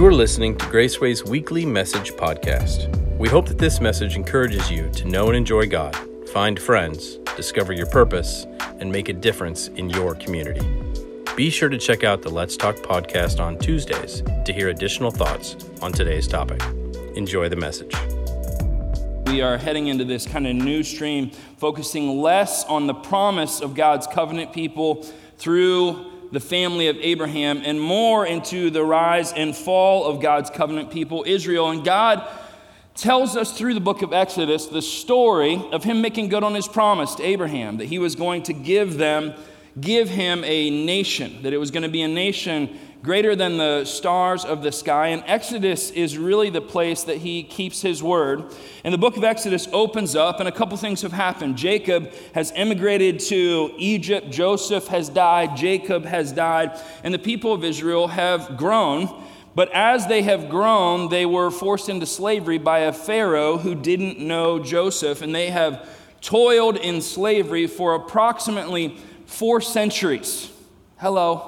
You are listening to Graceway's weekly message podcast. We hope that this message encourages you to know and enjoy God, find friends, discover your purpose, and make a difference in your community. Be sure to check out the Let's Talk podcast on Tuesdays to hear additional thoughts on today's topic. Enjoy the message. We are heading into this kind of new stream, focusing less on the promise of God's covenant people through the family of Abraham and more into the rise and fall of God's covenant people, Israel. And God tells us through the book of Exodus the story of him making good on his promise to Abraham, that he was going to give him a nation, that it was going to be a nation greater than the stars of the sky. And Exodus is really the place that he keeps his word. And the book of Exodus opens up, and a couple things have happened. Jacob has emigrated to Egypt. Joseph has died. Jacob has died. And the people of Israel have grown. But as they have grown, they were forced into slavery by a Pharaoh who didn't know Joseph. And they have toiled in slavery for approximately 4 centuries. Hello.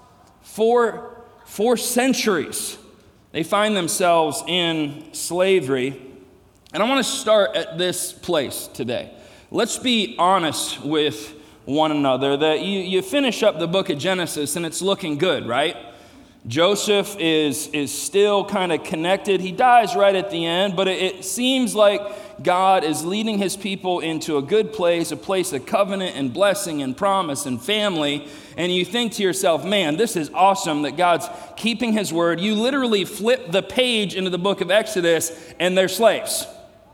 Four centuries, they find themselves in slavery. And I want to start at this place today. Let's be honest with one another that you finish up the book of Genesis and it's looking good, right? Joseph is still kind of connected. He dies right at the end, but it seems like God is leading his people into a good place, a place of covenant and blessing and promise and family. And you think to yourself, man, this is awesome that God's keeping his word. You literally flip the page into the book of Exodus and they're slaves.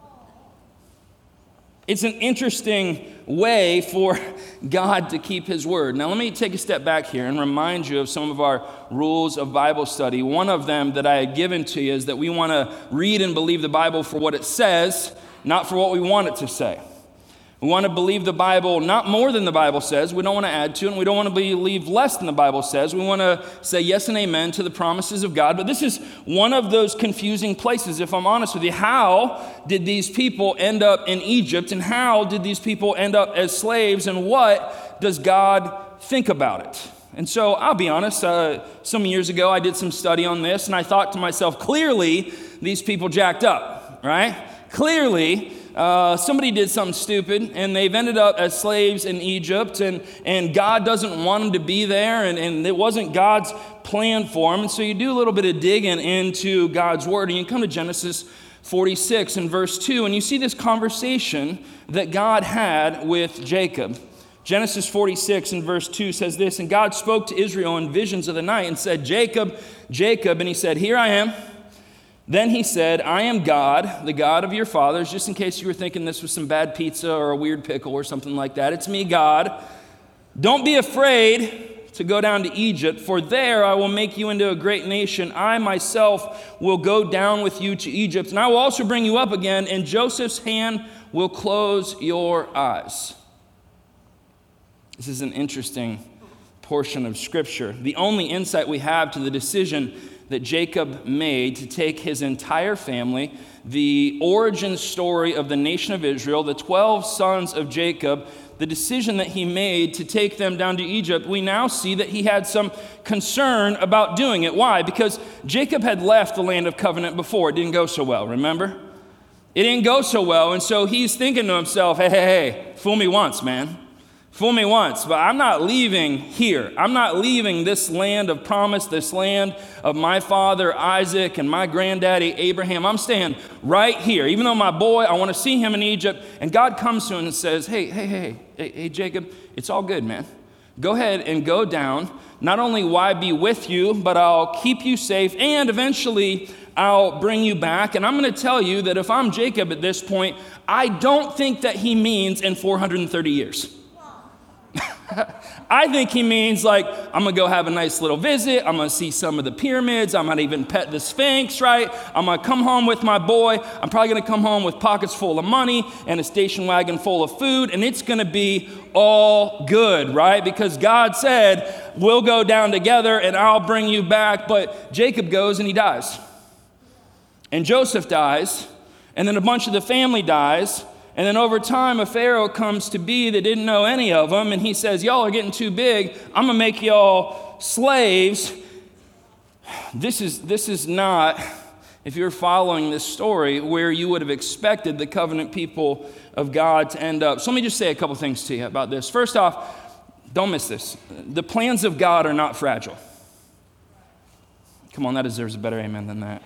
It's an interesting way for God to keep his word. Now, let me take a step back here and remind you of some of our rules of Bible study. One of them that I had given to you is that we want to read and believe the Bible for what it says, not for what we want it to say. We want to believe the Bible not more than the Bible says. We don't want to add to it, and we don't want to believe less than the Bible says. We want to say yes and amen to the promises of God. But this is one of those confusing places, if I'm honest with you. How did these people end up in Egypt, and how did these people end up as slaves, and what does God think about it? And so I'll be honest, some years ago I did some study on this, and I thought to myself, clearly these people jacked up, right? Clearly, somebody did something stupid, and they've ended up as slaves in Egypt, and God doesn't want them to be there, and it wasn't God's plan for them. And so you do a little bit of digging into God's word, and you come to Genesis 46 and verse 2, and you see this conversation that God had with Jacob. Genesis 46 and verse 2 says this, "And God spoke to Israel in visions of the night and said, 'Jacob, Jacob,' and he said, 'Here I am.' Then he said, 'I am God, the God of your fathers,'" just in case you were thinking this was some bad pizza or a weird pickle or something like that. "It's me, God. Don't be afraid to go down to Egypt, for there I will make you into a great nation. I myself will go down with you to Egypt, and I will also bring you up again, and Joseph's hand will close your eyes." This is an interesting portion of Scripture. The only insight we have to the decision that Jacob made to take his entire family, the origin story of the nation of Israel, the 12 sons of Jacob, the decision that he made to take them down to Egypt, we now see that he had some concern about doing it. Why? Because Jacob had left the land of covenant before. It didn't go so well, remember? It didn't go so well, and so he's thinking to himself, hey, fool me once, man. Fool me once, but I'm not leaving here. I'm not leaving this land of promise, this land of my father Isaac and my granddaddy Abraham. I'm staying right here. Even though my boy, I want to see him in Egypt. And God comes to him and says, hey, Jacob, it's all good, man. Go ahead and go down. Not only will I be with you, but I'll keep you safe, and eventually I'll bring you back. And I'm going to tell you that if I'm Jacob at this point, I don't think that he means in 430 years. I think he means like, I'm going to go have a nice little visit. I'm going to see some of the pyramids. I might even pet the Sphinx, right? I'm going to come home with my boy. I'm probably going to come home with pockets full of money and a station wagon full of food. And it's going to be all good, right? Because God said, we'll go down together and I'll bring you back. But Jacob goes and he dies. And Joseph dies. And then a bunch of the family dies. And then over time, a Pharaoh comes to be that didn't know any of them, and he says, y'all are getting too big. I'm going to make y'all slaves. this is not, if you're following this story, where you would have expected the covenant people of God to end up. So let me just say a couple things to you about this. First off, don't miss this. The plans of God are not fragile. Come on, that deserves a better amen than that.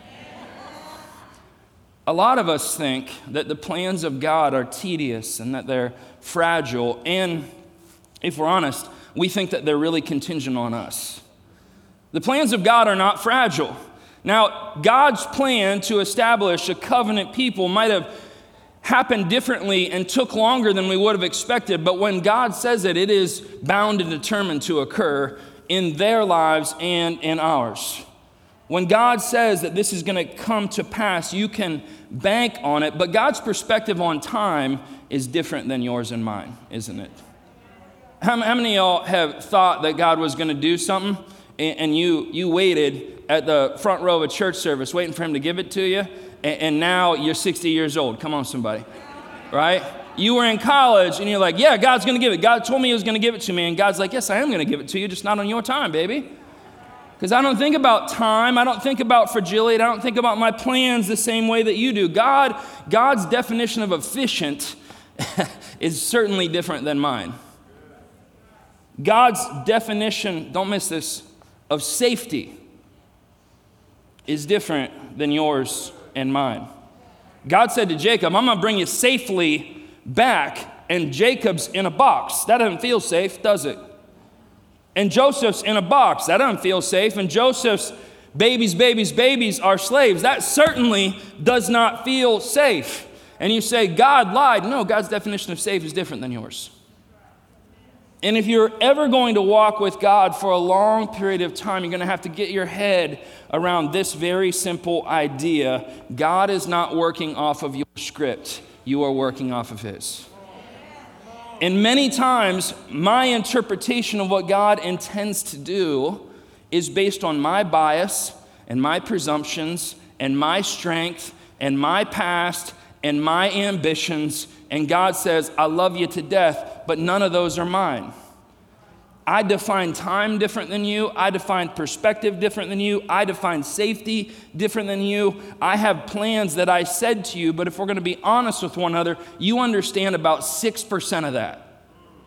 A lot of us think that the plans of God are tedious and that they're fragile, and if we're honest, we think that they're really contingent on us. The plans of God are not fragile. Now, God's plan to establish a covenant people might have happened differently and took longer than we would have expected, but when God says it, it is bound and determined to occur in their lives and in ours. When God says that this is going to come to pass, you can bank on it, but God's perspective on time is different than yours and mine, isn't it? How many of y'all have thought that God was going to do something and you waited at the front row of a church service waiting for him to give it to you, and now you're 60 years old? Come on, somebody, right? You were in college and you're like, yeah, God's going to give it. God told me he was going to give it to me, and God's like, yes, I am going to give it to you, just not on your time, baby. Because I don't think about time, I don't think about fragility, I don't think about my plans the same way that you do. God's definition of efficient is certainly different than mine. God's definition, don't miss this, of safety is different than yours and mine. God said to Jacob, I'm going to bring you safely back, and Jacob's in a box. That doesn't feel safe, does it? And Joseph's in a box. That doesn't feel safe. And Joseph's babies are slaves. That certainly does not feel safe. And you say, God lied. No, God's definition of safe is different than yours. And if you're ever going to walk with God for a long period of time, you're going to have to get your head around this very simple idea. God is not working off of your script. You are working off of his. And many times, my interpretation of what God intends to do is based on my bias and my presumptions and my strength and my past and my ambitions. And God says, I love you to death, but none of those are mine. I define time different than you. I define perspective different than you. I define safety different than you. I have plans that I said to you, but if we're going to be honest with one another, you understand about 6% of that.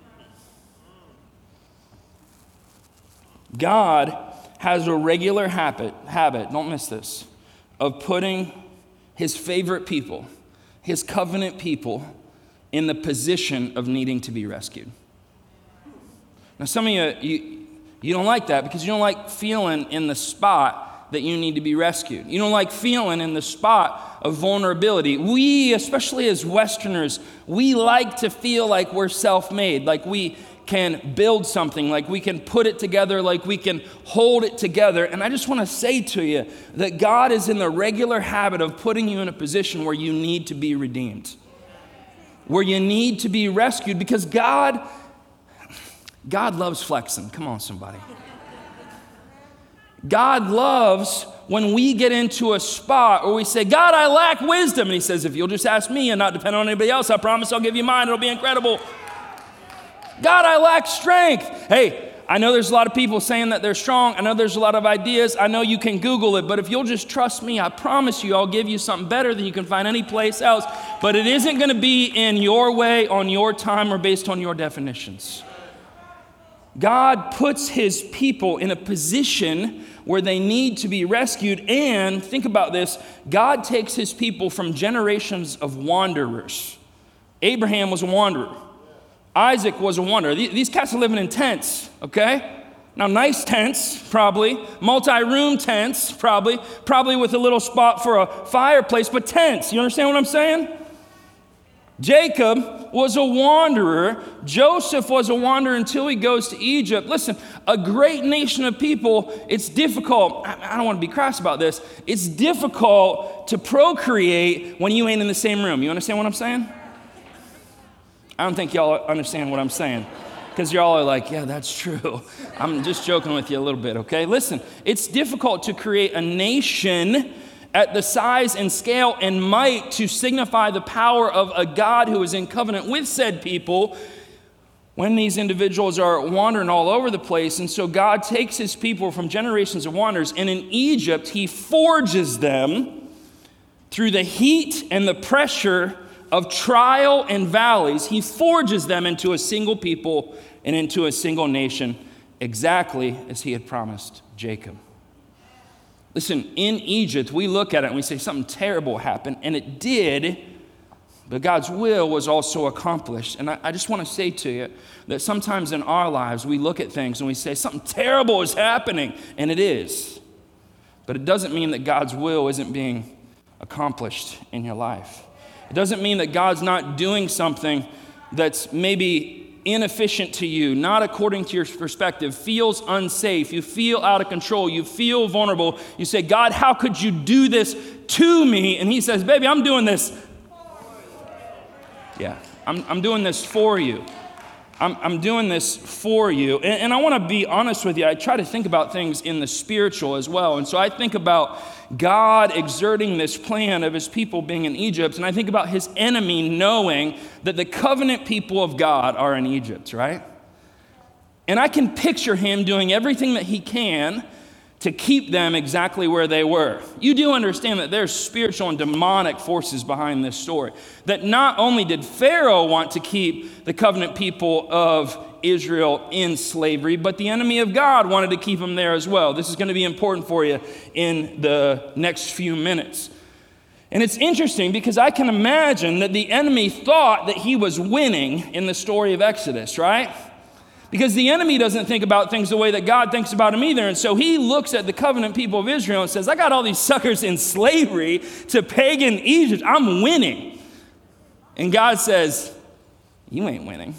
God has a regular habit, don't miss this, of putting his favorite people, his covenant people, in the position of needing to be rescued. Now, some of you don't like that because you don't like feeling in the spot that you need to be rescued. You don't like feeling in the spot of vulnerability. We, especially as Westerners, we like to feel like we're self-made, like we can build something, like we can put it together, like we can hold it together. And I just want to say to you that God is in the regular habit of putting you in a position where you need to be redeemed, where you need to be rescued, because God loves flexing. Come on, somebody. God loves when we get into a spot where we say, God, I lack wisdom. And he says, if you'll just ask me and not depend on anybody else, I promise I'll give you mine. It'll be incredible. God, I lack strength. Hey, I know there's a lot of people saying that they're strong. I know there's a lot of ideas. I know you can Google it, but if you'll just trust me, I promise you I'll give you something better than you can find any place else. But it isn't going to be in your way, on your time, or based on your definitions. God puts his people in a position where they need to be rescued. And think about this, God takes his people from generations of wanderers. Abraham was a wanderer. Isaac was a wanderer. These cats are living in tents, okay? Now, nice tents, probably. Multi-room tents, probably. Probably with a little spot for a fireplace, but tents. You understand what I'm saying? Jacob was a wanderer. Joseph was a wanderer until he goes to Egypt. Listen, a great nation of people, it's difficult. I don't want to be crass about this. It's difficult to procreate when you ain't in the same room. You understand what I'm saying? I don't think y'all understand what I'm saying, because y'all are like, yeah, that's true. I'm just joking with you a little bit, okay? Listen, it's difficult to create a nation at the size and scale and might to signify the power of a God who is in covenant with said people when these individuals are wandering all over the place. And so God takes his people from generations of wanderers, and in Egypt, he forges them through the heat and the pressure of trial and valleys. He forges them into a single people and into a single nation, exactly as he had promised Jacob. Listen, in Egypt, we look at it and we say something terrible happened, and it did, but God's will was also accomplished. And I just want to say to you that sometimes in our lives, we look at things and we say something terrible is happening, and it is. But it doesn't mean that God's will isn't being accomplished in your life. It doesn't mean that God's not doing something that's maybe inefficient to you, not according to your perspective, feels unsafe, you feel out of control, you feel vulnerable. You say, God, how could you do this to me? And he says, baby, I'm doing this. Yeah, I'm doing this for you. I'm doing this for you. And I want to be honest with you. I try to think about things in the spiritual as well. And so I think about God exerting this plan of his people being in Egypt. And I think about his enemy knowing that the covenant people of God are in Egypt, right? And I can picture him doing everything that he can to keep them exactly where they were. You do understand that there's spiritual and demonic forces behind this story. That not only did Pharaoh want to keep the covenant people of Israel in slavery, but the enemy of God wanted to keep them there as well. This is going to be important for you in the next few minutes. And it's interesting because I can imagine that the enemy thought that he was winning in the story of Exodus, right? Because the enemy doesn't think about things the way that God thinks about them either. And so he looks at the covenant people of Israel and says, I got all these suckers in slavery to pagan Egypt. I'm winning. And God says, you ain't winning.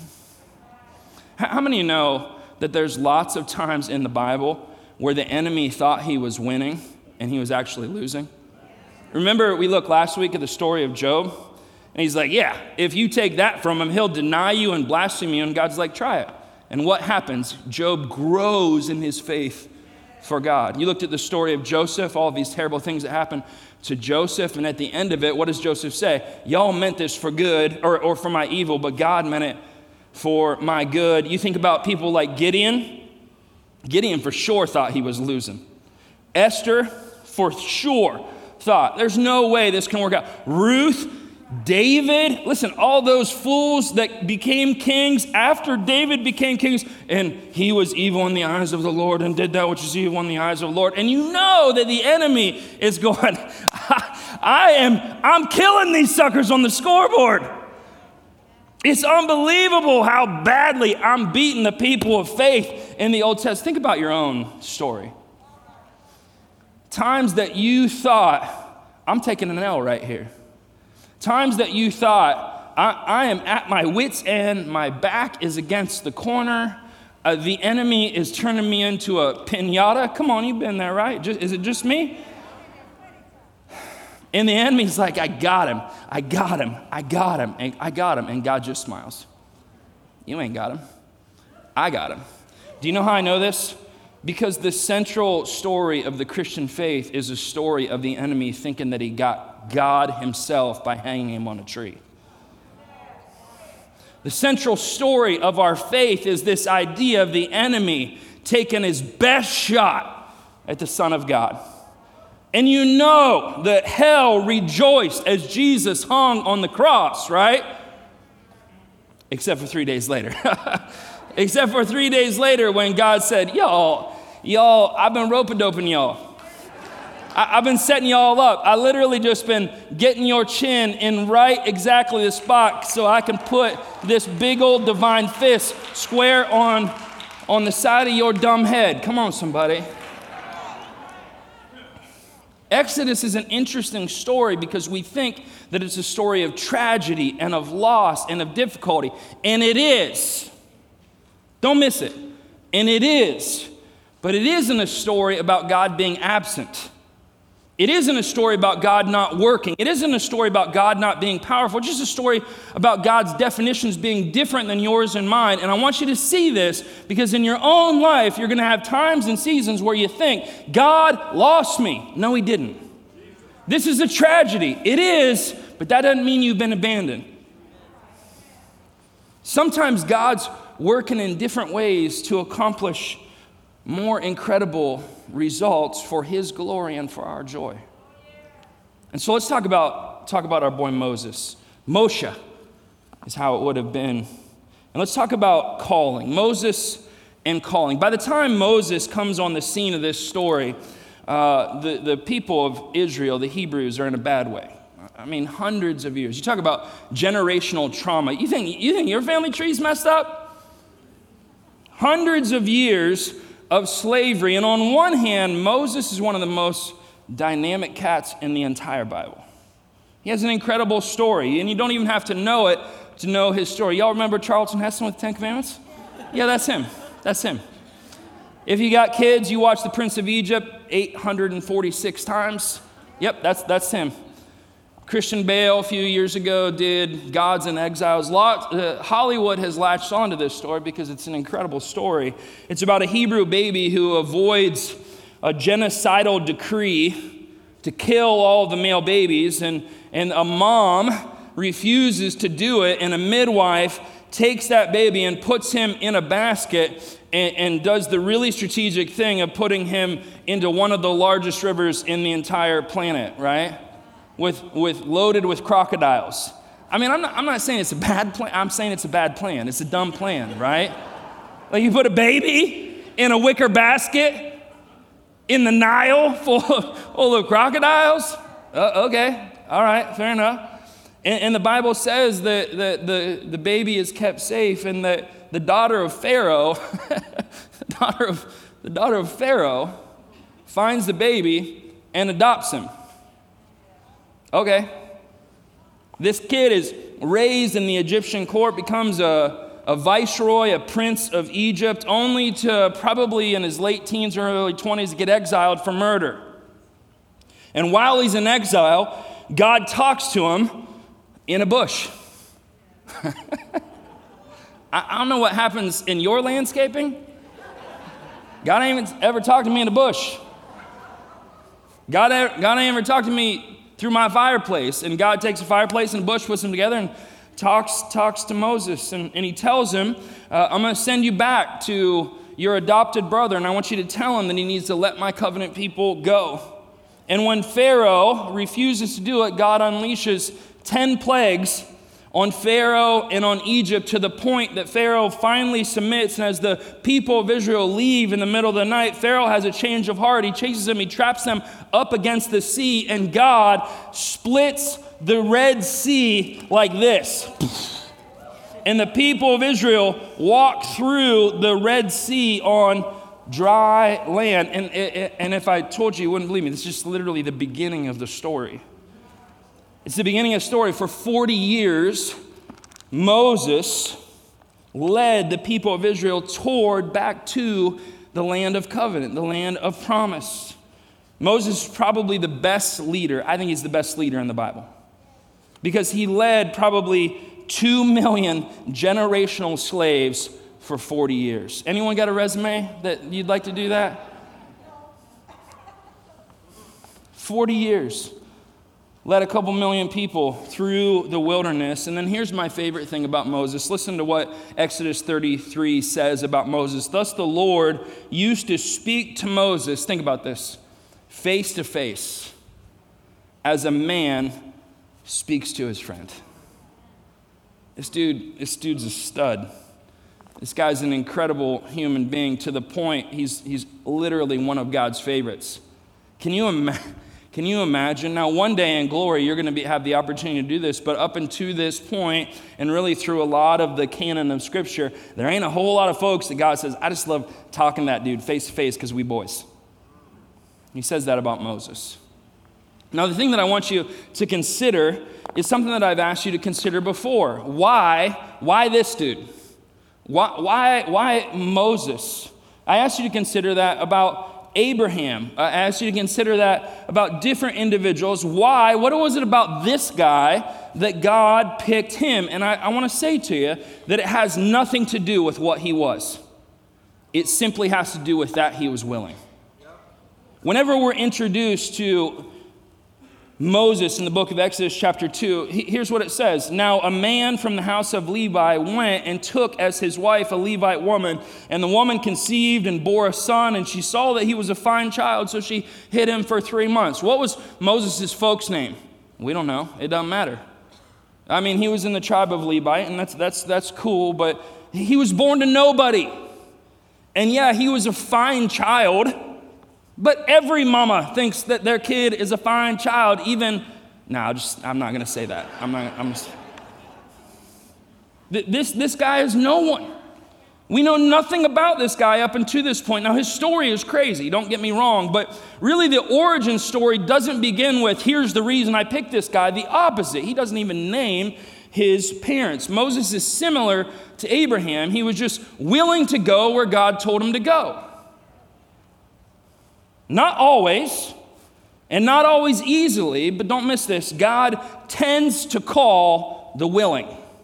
How many of you know that there's lots of times in the Bible where the enemy thought he was winning and he was actually losing? Remember, we looked last week at the story of Job? And he's like, yeah, if you take that from him, he'll deny you and blaspheme you. And God's like, try it. And what happens? Job grows in his faith for God. You looked at the story of Joseph, all of these terrible things that happened to Joseph. And at the end of it, what does Joseph say? Y'all meant this for good or for my evil, but God meant it for my good. You think about people like Gideon. Gideon for sure thought he was losing. Esther for sure thought, there's no way this can work out. Ruth, David, listen, all those fools that became kings after David became kings, and he was evil in the eyes of the Lord and did that which is evil in the eyes of the Lord. And you know that the enemy is going, I'm killing these suckers on the scoreboard. It's unbelievable how badly I'm beating the people of faith in the Old Testament. Think about your own story. Times that you thought, I'm taking an L right here. Times that you thought, I am at my wit's end, my back is against the corner, the enemy is turning me into a piñata. Come on, you've been there, right? Is it just me? And the enemy's like, I got him. And God just smiles. You ain't got him. I got him. Do you know how I know this? Because the central story of the Christian faith is a story of the enemy thinking that he got God himself by hanging him on a tree. The central story of our faith is this idea of the enemy taking his best shot at the Son of God. And you know that hell rejoiced as Jesus hung on the cross, right? Except for 3 days later. Except for 3 days later when God said, y'all, I've been rope-a-doping y'all. I've been setting y'all up. I literally just been getting your chin in right exactly the spot so I can put this big old divine fist square on the side of your dumb head. Come on, somebody. Exodus is an interesting story because we think that it's a story of tragedy and of loss and of difficulty. And it is. Don't miss it. And it is. But it isn't a story about God being absent. It isn't a story about God not working. It isn't a story about God not being powerful. It's just a story about God's definitions being different than yours and mine. And I want you to see this because in your own life, you're going to have times and seasons where you think, God lost me. No, he didn't. This is a tragedy. It is, but that doesn't mean you've been abandoned. Sometimes God's working in different ways to accomplish more incredible results for his glory and for our joy. And so let's talk about our boy Moses. Moshe is how it would have been. And let's talk about calling. Moses and calling. By the time Moses comes on the scene of this story, the people of Israel, the Hebrews, are in a bad way. I mean, hundreds of years. You talk about generational trauma. You think your family tree's messed up? Hundreds of years of slavery. And on one hand, Moses is one of the most dynamic cats in the entire Bible. He has an incredible story, and you don't even have to know it to know his story. Y'all remember Charlton Heston with the Ten Commandments? Yeah, that's him. That's him. If you got kids, you watch The Prince of Egypt 846 times. Yep, that's him. Christian Bale a few years ago did Gods and Exiles. Hollywood has latched onto this story because it's an incredible story. It's about a Hebrew baby who avoids a genocidal decree to kill all the male babies, and a mom refuses to do it, and a midwife takes that baby and puts him in a basket and does the really strategic thing of putting him into one of the largest rivers in the entire planet, right? Loaded with crocodiles. I mean, I'm not saying it's a bad plan. I'm saying it's a bad plan. It's a dumb plan, right? Like you put a baby in a wicker basket in the Nile full of crocodiles? Okay, all right, fair enough. And the Bible says that the baby is kept safe, and that the daughter of Pharaoh, the daughter of Pharaoh finds the baby and adopts him. Okay. This kid is raised in the Egyptian court, becomes a viceroy, a prince of Egypt, only to probably in his late teens or early 20s get exiled for murder. And while he's in exile, God talks to him in a bush. I don't know what happens in your landscaping. God ain't ever talked to me in a bush. God ain't ever talked to me through my fireplace. And God takes a fireplace and a bush, puts them together, and talks to Moses. And he tells him, I'm going to send you back to your adopted brother, and I want you to tell him that he needs to let my covenant people go. And when Pharaoh refuses to do it, God unleashes 10 plagues on Pharaoh and on Egypt, to the point that Pharaoh finally submits. And as the people of Israel leave in the middle of the night, Pharaoh has a change of heart. He chases them, he traps them up against the sea, and God splits the Red Sea like this. And the people of Israel walk through the Red Sea on dry land. And if I told you, you wouldn't believe me. This is just literally the beginning of the story. It's the beginning of the story. For 40 years, Moses led the people of Israel back to the land of covenant, the land of promise. Moses is probably the best leader. I think he's the best leader in the Bible, because he led probably 2 million generational slaves for 40 years. Anyone got a resume that you'd like to do that? 40 years. Led a couple million people through the wilderness. And then here's my favorite thing about Moses. Listen to what Exodus 33 says about Moses. Thus the Lord used to speak to Moses, think about this, face to face, as a man speaks to his friend. This dude's a stud. This guy's an incredible human being, to the point he's literally one of God's favorites. Can you imagine? Now, one day in glory, you're going to have the opportunity to do this, but up until this point, and really through a lot of the canon of Scripture, there ain't a whole lot of folks that God says, I just love talking to that dude face to face because we boys. He says that about Moses. Now, the thing that I want you to consider is something that I've asked you to consider before. Why this dude? Why Moses? I asked you to consider that about Abraham. I asked you to consider that about different individuals. Why? What was it about this guy that God picked him? And I want to say to you that it has nothing to do with what he was. It simply has to do with that he was willing. Whenever we're introduced to Moses in the book of Exodus chapter 2. Here's what it says. Now a man from the house of Levi went and took as his wife a Levite woman, and the woman conceived and bore a son, and she saw that he was a fine child, so she hid him for 3 months. What was Moses' folks' name? We don't know. It doesn't matter. I mean, he was in the tribe of Levi, and that's cool, but he was born to nobody. And yeah, he was a fine child. But every mama thinks that their kid is a fine child, I'm not going to say that. This guy is no one. We know nothing about this guy up until this point. Now, his story is crazy, don't get me wrong, but really the origin story doesn't begin with, here's the reason I picked this guy. The opposite. He doesn't even name his parents. Moses is similar to Abraham. He was just willing to go where God told him to go. Not always, and not always easily, but don't miss this. God tends to call the willing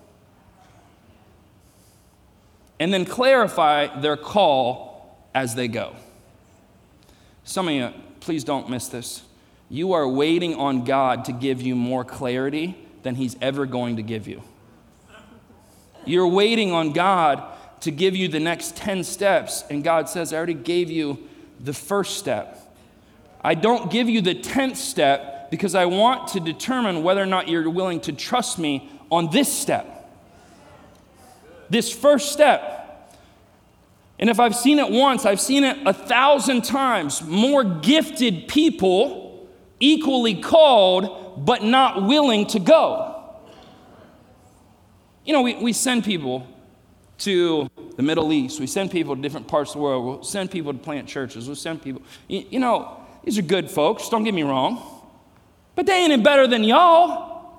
and then clarify their call as they go. Some of you, please don't miss this. You are waiting on God to give you more clarity than He's ever going to give you. You're waiting on God to give you the next 10 steps, and God says, I already gave you the first step. I don't give you the 10th step because I want to determine whether or not you're willing to trust me on this step. This first step. And if I've seen it once, I've seen it 1,000 times. More gifted people, equally called, but not willing to go. You know, we send people to the Middle East. We send people to different parts of the world. We'll send people to plant churches. We'll send people, you know, these are good folks, don't get me wrong. But they ain't any better than y'all.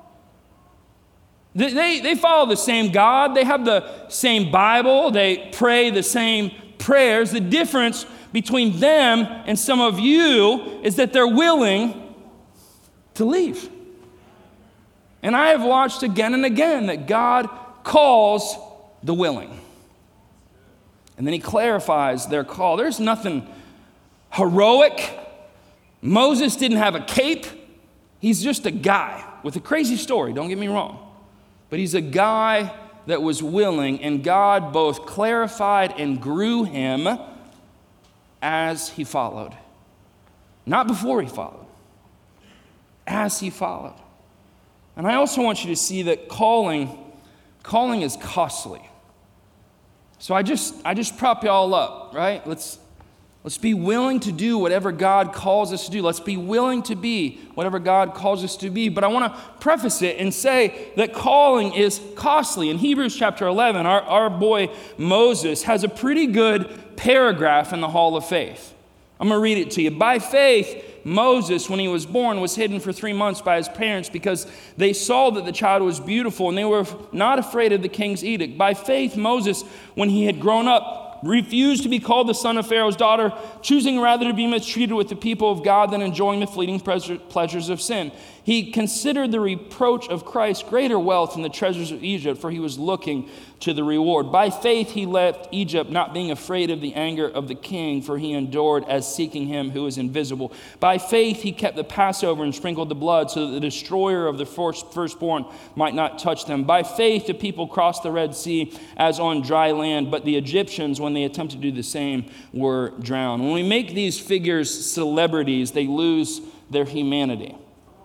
They follow the same God. They have the same Bible. They pray the same prayers. The difference between them and some of you is that they're willing to leave. And I have watched again and again that God calls the willing. And then He clarifies their call. There's nothing heroic. Moses didn't have a cape. He's just a guy with a crazy story, don't get me wrong. But he's a guy that was willing, and God both clarified and grew him as he followed. Not before he followed, as he followed. And I also want you to see that calling is costly. So I just prop y'all up, right? Let's be willing to do whatever God calls us to do. Let's be willing to be whatever God calls us to be. But I want to preface it and say that calling is costly. In Hebrews chapter 11, our boy Moses has a pretty good paragraph in the Hall of Faith. I'm going to read it to you. By faith, Moses, when he was born, was hidden for 3 months by his parents because they saw that the child was beautiful and they were not afraid of the king's edict. By faith, Moses, when he had grown up, refused to be called the son of Pharaoh's daughter, choosing rather to be mistreated with the people of God than enjoying the fleeting pleasures of sin. He considered the reproach of Christ greater wealth than the treasures of Egypt, for he was looking to the reward. By faith he left Egypt, not being afraid of the anger of the king, for he endured as seeking him who is invisible. By faith he kept the Passover and sprinkled the blood so that the destroyer of the firstborn might not touch them. By faith the people crossed the Red Sea as on dry land, but the Egyptians, when they attempted to do the same, were drowned. When we make these figures celebrities, they lose their humanity.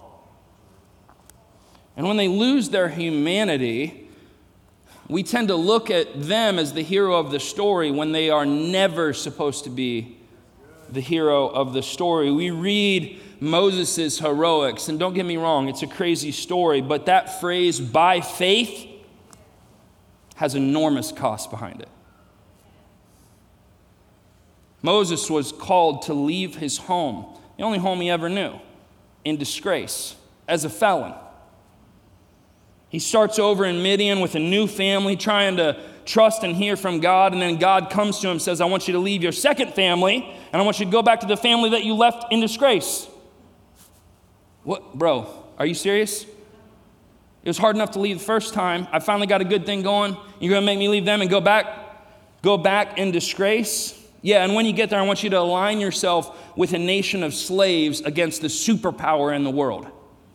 And when they lose their humanity, we tend to look at them as the hero of the story when they are never supposed to be the hero of the story. We read Moses' heroics, and don't get me wrong, it's a crazy story, but that phrase, by faith, has enormous cost behind it. Moses was called to leave his home, the only home he ever knew, in disgrace, as a felon. He starts over in Midian with a new family, trying to trust and hear from God, and then God comes to him and says, I want you to leave your second family, and I want you to go back to the family that you left in disgrace. What, bro, are you serious? It was hard enough to leave the first time. I finally got a good thing going. You're going to make me leave them and go back in disgrace? Yeah, and when you get there, I want you to align yourself with a nation of slaves against the superpower in the world.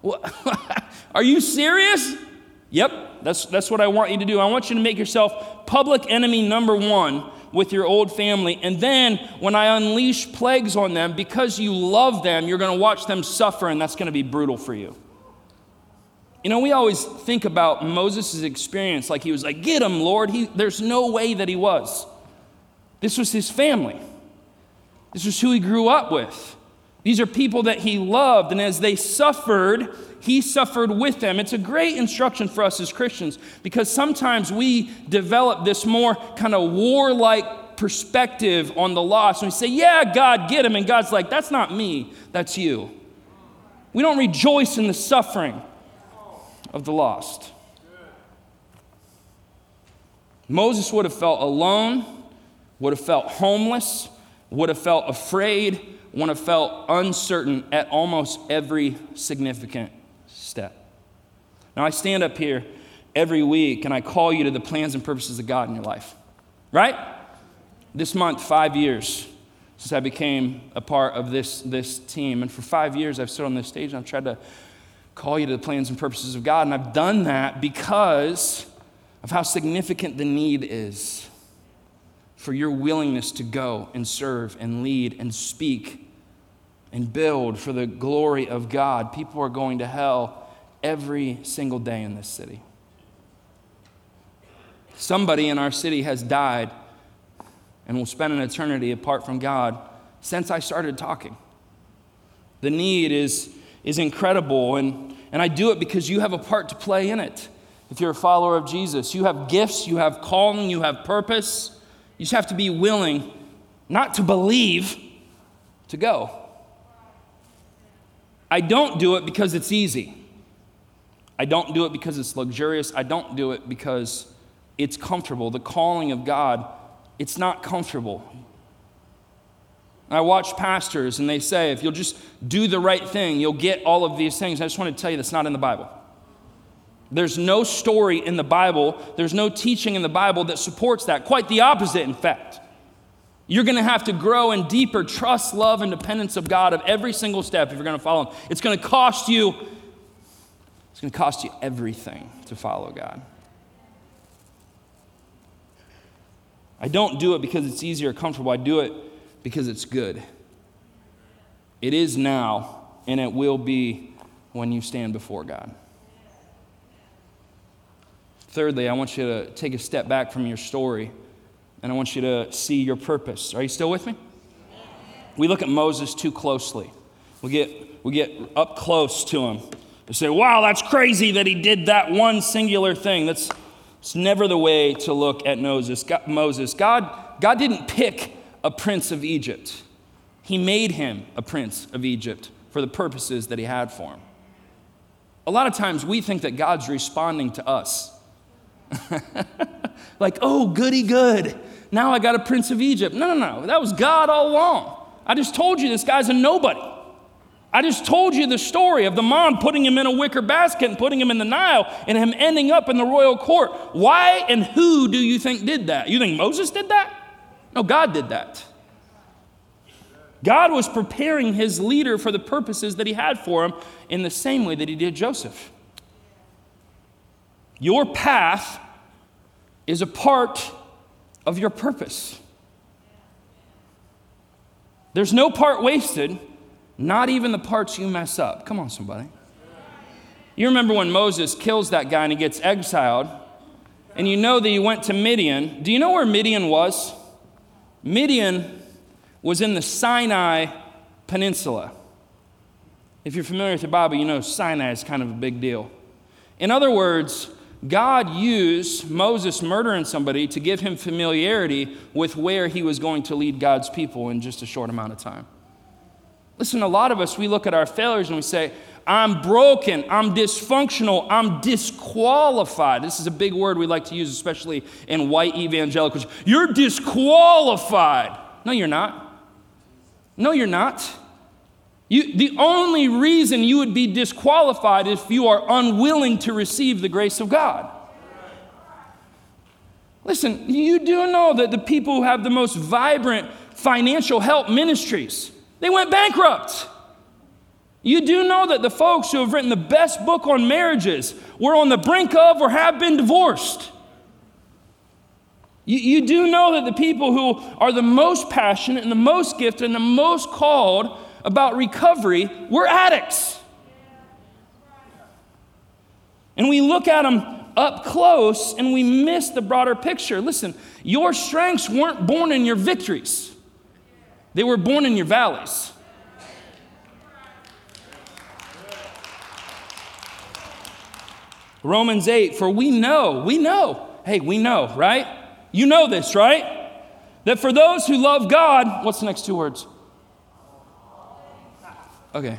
Are you serious? Yep, that's what I want you to do. I want you to make yourself public enemy number one with your old family. And then when I unleash plagues on them, because you love them, you're going to watch them suffer, and that's going to be brutal for you. You know, we always think about Moses' experience like he was like, get him, Lord. There's no way that he was. This was his family. This was who he grew up with. These are people that he loved, and as they suffered, he suffered with them. It's a great instruction for us as Christians because sometimes we develop this more kind of warlike perspective on the loss. And we say, yeah, God, get him. And God's like, that's not me, that's you. We don't rejoice in the suffering of the lost. Moses would have felt alone, would have felt homeless, would have felt afraid, would have felt uncertain at almost every significant step. Now, I stand up here every week and I call you to the plans and purposes of God in your life, right? This month, 5 years since I became a part of this team. And for 5 years, I've stood on this stage and I've tried to call you to the plans and purposes of God. And I've done that because of how significant the need is for your willingness to go and serve and lead and speak and build for the glory of God. People are going to hell every single day in this city. Somebody in our city has died and will spend an eternity apart from God since I started talking. The need is incredible, and I do it because you have a part to play in it. If you're a follower of Jesus, you have gifts, you have calling, you have purpose. You just have to be willing, not to believe, to go. I don't do it because it's easy. I don't do it because it's luxurious. I don't do it because it's comfortable. The calling of God, it's not comfortable. I watch pastors and they say, if you'll just do the right thing, you'll get all of these things. I just want to tell you that's not in the Bible. There's no story in the Bible, there's no teaching in the Bible that supports that. Quite the opposite, in fact. You're going to have to grow in deeper trust, love, and dependence of God of every single step if you're going to follow Him. It's going to cost you everything to follow God. I don't do it because it's easy or comfortable. I do it because it's good. It is now, and it will be when you stand before God. Thirdly, I want you to take a step back from your story, and I want you to see your purpose. Are you still with me? We look at Moses too closely. We get up close to him. We say, wow, that's crazy that he did that one singular thing. It's never the way to look at Moses. God didn't pick a prince of Egypt. He made him a prince of Egypt for the purposes that he had for him. A lot of times we think that God's responding to us. Like, oh, goody good. Now I got a prince of Egypt. No. That was God all along. I just told you this guy's a nobody. I just told you the story of the mom putting him in a wicker basket and putting him in the Nile and him ending up in the royal court. Why and who do you think did that? You think Moses did that? No, God did that. God was preparing his leader for the purposes that he had for him in the same way that he did Joseph. Your path is a part of your purpose. There's no part wasted, not even the parts you mess up. Come on, somebody. You remember when Moses kills that guy and he gets exiled, and you know that he went to Midian. Do you know where Midian was? Midian was in the Sinai Peninsula. If you're familiar with the Bible, you know Sinai is kind of a big deal. In other words, God used Moses murdering somebody to give him familiarity with where he was going to lead God's people in just a short amount of time. Listen, a lot of us, we look at our failures and we say, I'm broken, I'm dysfunctional, I'm disqualified. This is a big word we like to use, especially in white evangelicals. You're disqualified. No, you're not. No, you're not. The only reason you would be disqualified is if you are unwilling to receive the grace of God. Listen, you do know that the people who have the most vibrant financial help ministries, they went bankrupt. You do know that the folks who have written the best book on marriages were on the brink of or have been divorced. You do know that the people who are the most passionate and the most gifted and the most called about recovery were addicts. And we look at them up close and we miss the broader picture. Listen, your strengths weren't born in your victories. They were born in your valleys. Romans 8, for we know, right? You know this, right? That for those who love God, what's the next two words? Okay.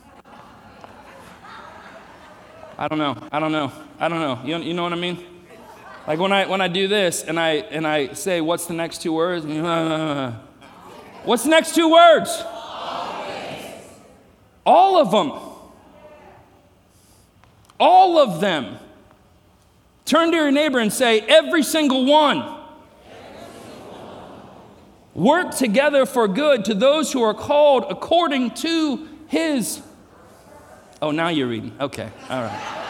I don't know. You know what I mean? Like when I do this and I say, what's the next two words? What's the next two words? Always. All of them. All of them. Turn to your neighbor and say, every single one. Work together for good to those who are called according to his. Oh, now you're reading. Okay. All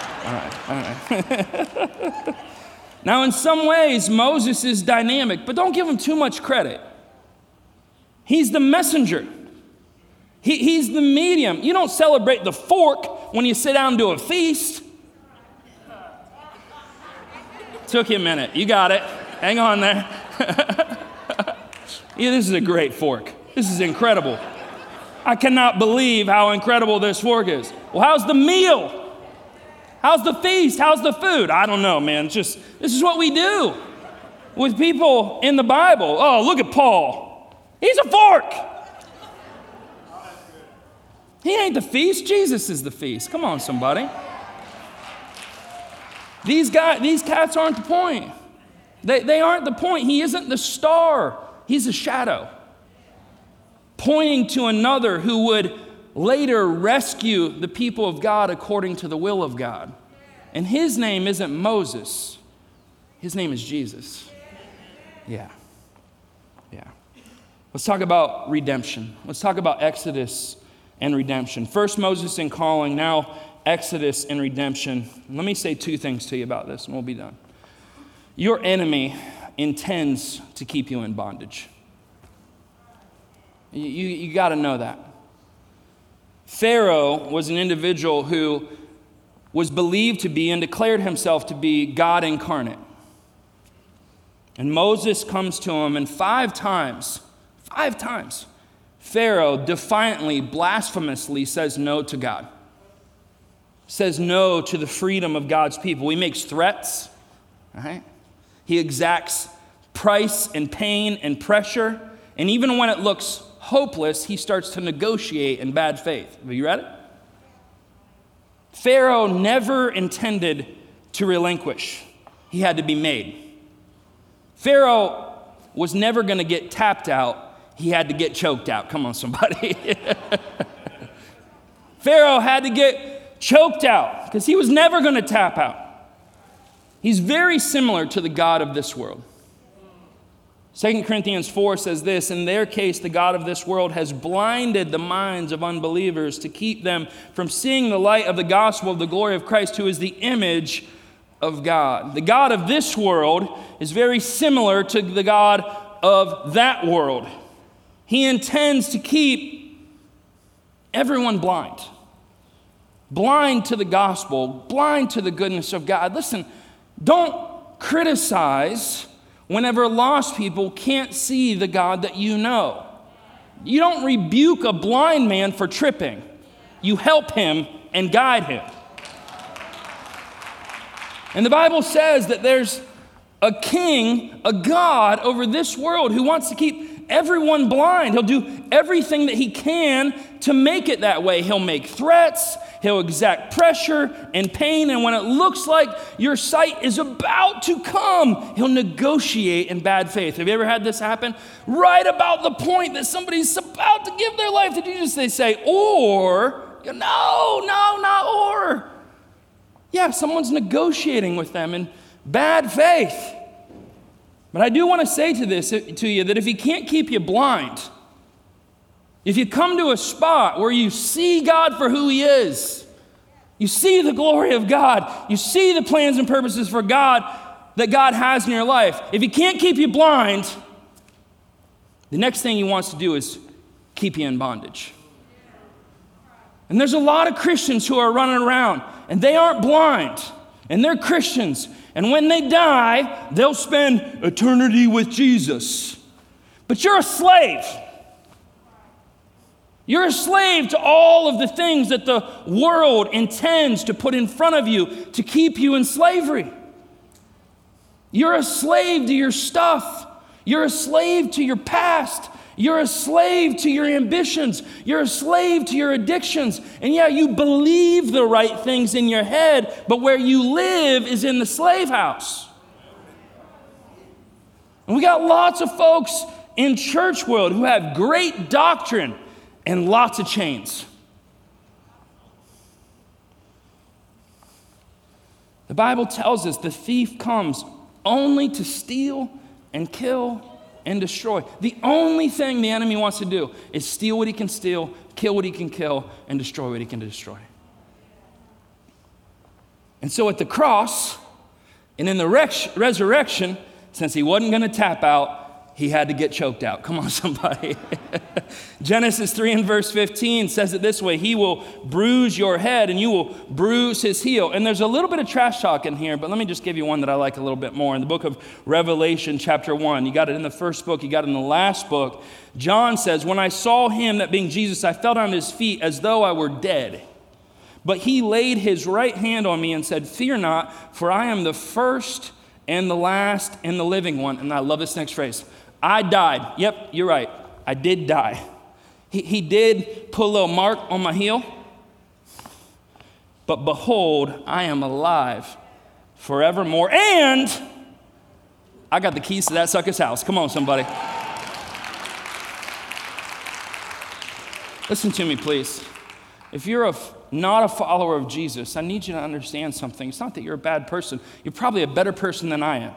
right. Now, in some ways, Moses is dynamic, but don't give him too much credit. He's the messenger. He's the medium. You don't celebrate the fork when you sit down to a feast. Took you a minute. You got it. Hang on there. Yeah, this is a great fork. This is incredible. I cannot believe how incredible this fork is. Well, how's the meal? How's the feast? How's the food? I don't know, man. This is what we do with people in the Bible. Oh, look at Paul. He's a fork. He ain't the feast. Jesus is the feast. Come on, somebody. These cats aren't the point. They aren't the point. He isn't the star. He's a shadow, pointing to another who would later rescue the people of God according to the will of God. And his name isn't Moses. His name is Jesus. Yeah. Let's talk about redemption. Let's talk about Exodus and redemption. First Moses and calling, now Exodus and redemption. Let me say two things to you about this and we'll be done. Your enemy intends to keep you in bondage. You got to know that. Pharaoh was an individual who was believed to be and declared himself to be God incarnate. And Moses comes to him, and five times, Pharaoh defiantly, blasphemously says no to God. Says no to the freedom of God's people. He makes threats, right? He exacts price and pain and pressure. And even when it looks hopeless, he starts to negotiate in bad faith. Have you read it? Pharaoh never intended to relinquish. He had to be made. Pharaoh was never going to get tapped out. He had to get choked out. Come on, somebody. Pharaoh had to get choked out because he was never going to tap out. He's very similar to the God of this world. 2 Corinthians 4 says this, in their case, the God of this world has blinded the minds of unbelievers to keep them from seeing the light of the gospel of the glory of Christ, who is the image of God. The God of this world is very similar to the God of that world. He intends to keep everyone blind. Blind to the gospel, blind to the goodness of God. Listen, don't criticize whenever lost people can't see the God that you know. You don't rebuke a blind man for tripping. You help him and guide him. And the Bible says that there's a king, a God over this world who wants to keep everyone blind. He'll do everything that he can to make it that way. He'll make threats. He'll exact pressure and pain. And when it looks like your sight is about to come, he'll negotiate in bad faith. Have you ever had this happen? Right about the point that somebody's about to give their life to Jesus, they say, or, no, not or. Yeah, someone's negotiating with them in bad faith. But I do want to say to you that if he can't keep you blind, if you come to a spot where you see God for who he is, you see the glory of God, you see the plans and purposes for God that God has in your life, if he can't keep you blind, the next thing he wants to do is keep you in bondage. And there's a lot of Christians who are running around, and they aren't blind, and they're Christians. And when they die, they'll spend eternity with Jesus. But you're a slave. You're a slave to all of the things that the world intends to put in front of you to keep you in slavery. You're a slave to your stuff. You're a slave to your past. You're a slave to your ambitions. You're a slave to your addictions. And yeah, you believe the right things in your head, but where you live is in the slave house. And we got lots of folks in church world who have great doctrine and lots of chains. The Bible tells us the thief comes only to steal and kill and destroy. The only thing the enemy wants to do is steal what he can steal, kill what he can kill, and destroy what he can destroy. And so at the cross and in the resurrection, since he wasn't going to tap out, he had to get choked out. Come on, somebody. Genesis 3 and verse 15 says it this way: he will bruise your head and you will bruise his heel. And there's a little bit of trash talk in here, but let me just give you one that I like a little bit more. In the book of Revelation, chapter 1, you got it in the first book, you got it in the last book. John says, when I saw him, that being Jesus, I fell down at his feet as though I were dead. But he laid his right hand on me and said, fear not, for I am the first and the last and the living one. And I love this next phrase. I died. Yep, you're right. I did die. He did put a little mark on my heel. But behold, I am alive forevermore. And I got the keys to that sucker's house. Come on, somebody. Listen to me, please. If you're not a follower of Jesus, I need you to understand something. It's not that you're a bad person. You're probably a better person than I am.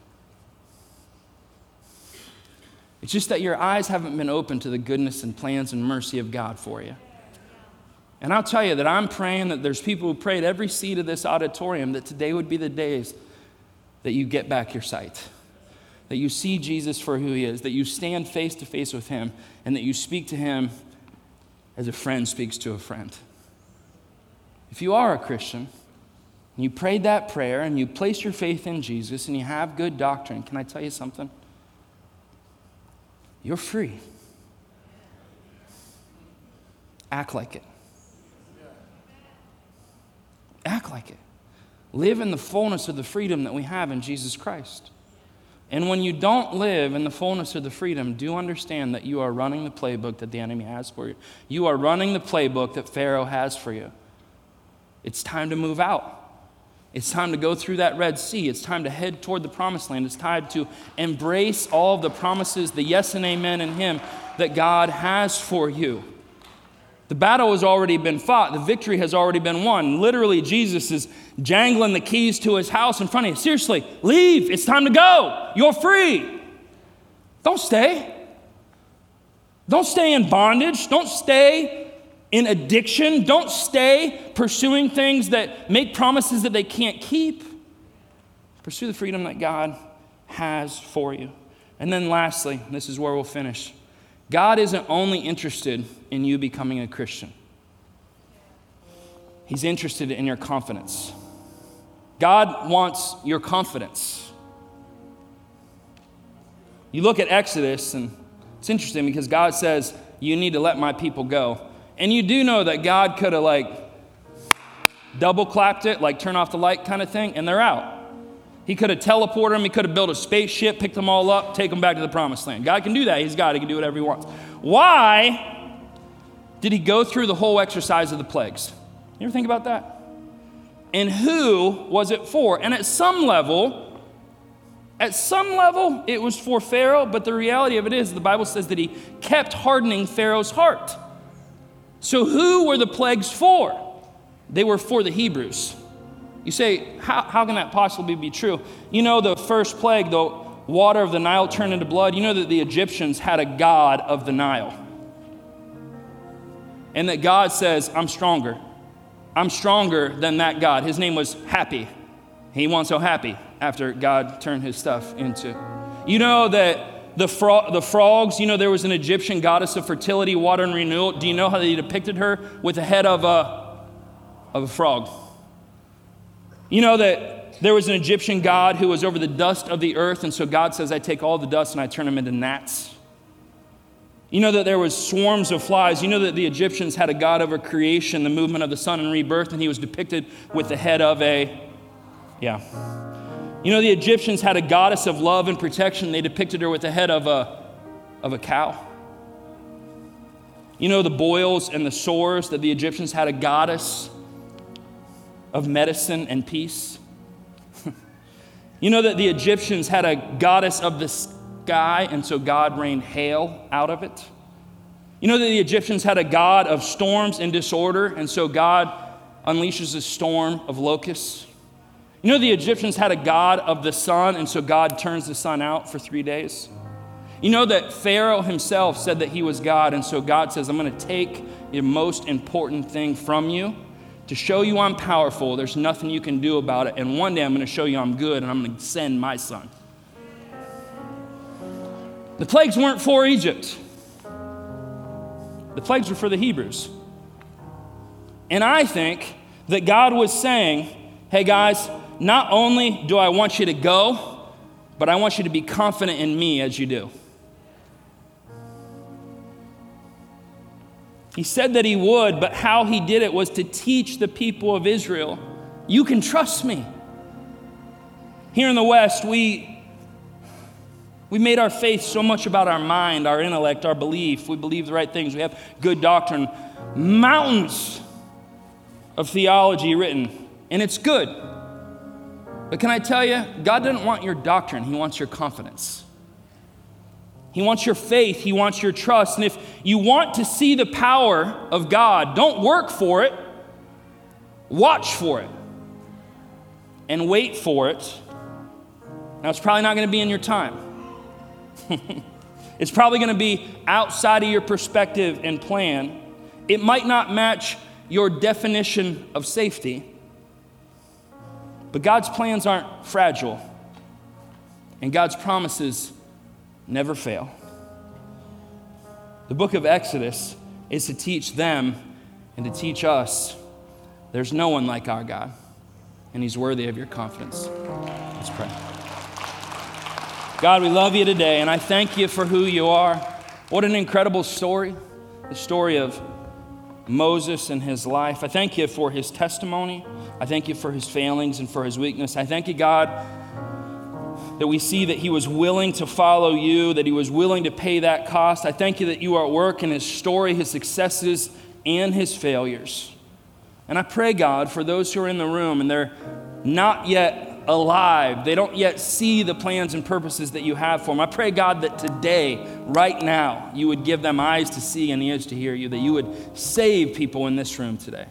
It's just that your eyes haven't been open to the goodness and plans and mercy of God for you. And I'll tell you that I'm praying that there's people who prayed every seat of this auditorium that today would be the days that you get back your sight, that you see Jesus for who he is, that you stand face to face with him, and that you speak to him as a friend speaks to a friend. If you are a Christian, and you prayed that prayer, and you placed your faith in Jesus, and you have good doctrine, can I tell you something? You're free. Act like it. Act like it. Live in the fullness of the freedom that we have in Jesus Christ. And when you don't live in the fullness of the freedom, do understand that you are running the playbook that the enemy has for you. You are running the playbook that Pharaoh has for you. It's time to move out. It's time to go through that Red Sea. It's time to head toward the promised land. It's time to embrace all of the promises, the yes and amen in him that God has for you. The battle has already been fought. The victory has already been won. Literally, Jesus is jangling the keys to his house in front of you. Seriously, leave. It's time to go. You're free. Don't stay. Don't stay in bondage. Don't stay in addiction. Don't stay pursuing things that make promises that they can't keep. Pursue the freedom that God has for you. And then lastly, this is where we'll finish. God isn't only interested in you becoming a Christian. He's interested in your confidence. God wants your confidence. You look at Exodus, and it's interesting because God says, you need to let my people go. And you do know that God could have double clapped it, turn off the light kind of thing, and they're out. He could have teleported them. He could have built a spaceship, picked them all up, take them back to the promised land. God can do that. He's God. He can do whatever he wants. Why did he go through the whole exercise of the plagues? You ever think about that? And who was it for? And at some level, it was for Pharaoh, but the reality of it is the Bible says that he kept hardening Pharaoh's heart. So who were the plagues for? They were for the Hebrews. You say, how can that possibly be true? You know, the first plague, the water of the Nile turned into blood. You know that the Egyptians had a god of the Nile. and that God says, I'm stronger. I'm stronger than that God. His name was Happy. He wasn't so happy after God turned his stuff into. You know that the frogs, you know there was an Egyptian goddess of fertility, water, and renewal. Do you know how they depicted her? With the head of a frog. You know that there was an Egyptian god who was over the dust of the earth, and so God says, I take all the dust and I turn them into gnats. You know that there was swarms of flies. You know that the Egyptians had a god over creation, the movement of the sun and rebirth, and he was depicted with the head of a. You know the Egyptians had a goddess of love and protection. They depicted her with the head of a cow. You know the boils and the sores, that the Egyptians had a goddess of medicine and peace. You know that the Egyptians had a goddess of the sky, and so God rained hail out of it. You know that the Egyptians had a god of storms and disorder, and so God unleashes a storm of locusts. You know the Egyptians had a god of the sun, and so God turns the sun out for 3 days. You know that Pharaoh himself said that he was God, and so God says, I'm going to take the most important thing from you to show you I'm powerful. There's nothing you can do about it, and one day I'm going to show you I'm good, and I'm going to send my son. The plagues weren't for Egypt. The plagues were for the Hebrews. And I think that God was saying, hey guys, not only do I want you to go, but I want you to be confident in me as you do. He said that he would, but how he did it was to teach the people of Israel, you can trust me. Here in the West, we made our faith so much about our mind, our intellect, our belief. We believe the right things. We have good doctrine. Mountains of theology written, and it's good. But can I tell you, God doesn't want your doctrine. He wants your confidence. He wants your faith. He wants your trust. And if you want to see the power of God, don't work for it. Watch for it. And wait for it. Now, it's probably not going to be in your time. It's probably going to be outside of your perspective and plan. It might not match your definition of safety. But God's plans aren't fragile. And God's promises never fail. The book of Exodus is to teach them and to teach us there's no one like our God, and he's worthy of your confidence. Let's pray. God, we love you today, and I thank you for who you are. What an incredible story, the story of Moses and his life. I thank you for his testimony. I thank you for his failings and for his weakness. I thank you, God, that we see that he was willing to follow you, that he was willing to pay that cost. I thank you that you are at work in his story, his successes, and his failures. And I pray, God, for those who are in the room and they're not yet alive, they don't yet see the plans and purposes that you have for them. I pray, God, that today, right now, you would give them eyes to see and ears to hear you, that you would save people in this room today.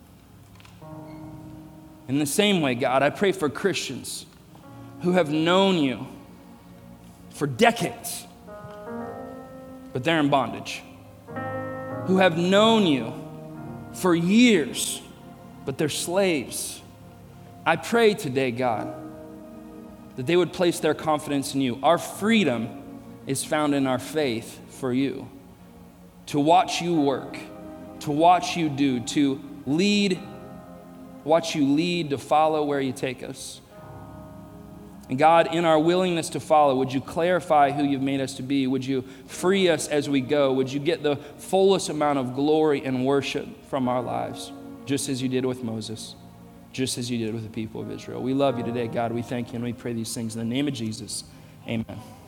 In the same way, God, I pray for Christians who have known you for decades, but they're in bondage. Who have known you for years, but they're slaves. I pray today, God, that they would place their confidence in you. Our freedom is found in our faith for you. To watch you work, to watch you do, to lead, watch you lead, to follow where you take us. And God, in our willingness to follow, would you clarify who you've made us to be? Would you free us as we go? Would you get the fullest amount of glory and worship from our lives, just as you did with Moses, just as you did with the people of Israel? We love you today, God. We thank you, and we pray these things in the name of Jesus. Amen.